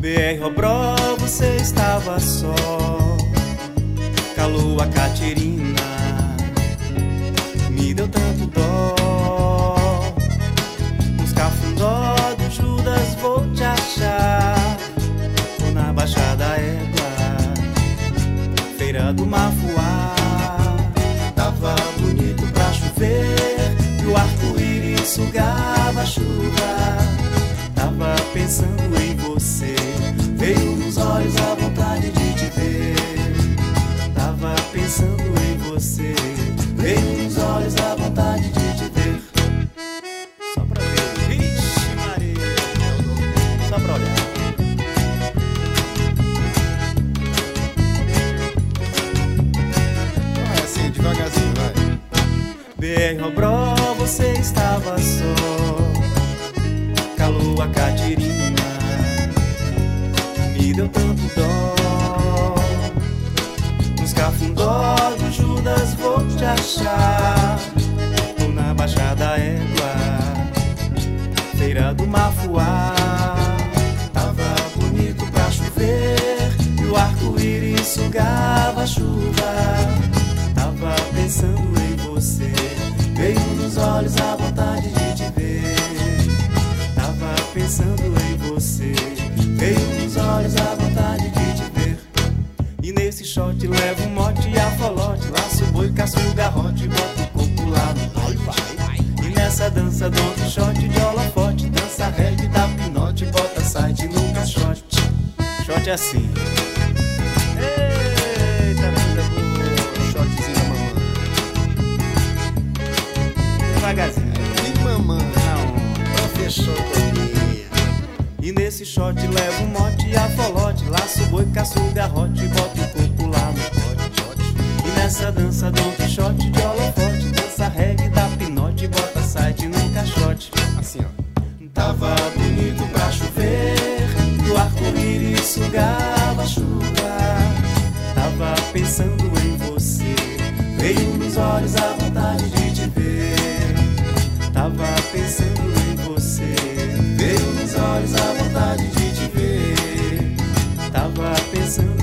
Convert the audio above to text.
BR Obró, você estava só, calou a Caterina, me deu tanto dó. Nos cafundó do Judas vou te achar, ou na Baixada Égua, feira do Mafuá. Tava bonito pra chover e o arco-íris sugava a chuva. Tava pensando em você, veio nos olhos a vontade de te ver. Tava pensando em você, veio nos olhos a vontade de te ver. Só pra ver, vixe Maria, só pra olhar. Vai assim, devagarzinho, vai. BR Obró, você estava só, calou a Caterina, me deu tanto dó. Nos cafundó do Judas vou te achar, ou na Baixada Égua, feira do Mafuá. Tava bonito pra chover e o arco-íris sugava a chuva. Tava pensando em você, veio nos olhos a vontade de te ver. Tava pensando em você, veio nos olhos a vontade de te ver. E nesse shot levo um mote e afolote, laço boi, caço o garrote, bota o coco lá no pote. E nessa dança Don Quixote de holofote, dança reggae, dá pinote, bota site no caixote. Shot é assim. Eita, vida boa. Shotzinho da mamãe. Devagarzinho. E mamãe? Não. Professor Toninho. E nesse shot levo um mote e afolote, laço boi, caço o garrote, bota o coco lá no pote. E nessa dança Don Quixote de holofote, dança reggae, dá pinote, bota site no caixote. Assim, ó. Tava bonito pra chover, o arco-íris sugava a chuva. Tava pensando em você, veio nos olhos a vontade de te ver. Tava pensando em você, veio nos olhos a vontade de te ver. Tava pensando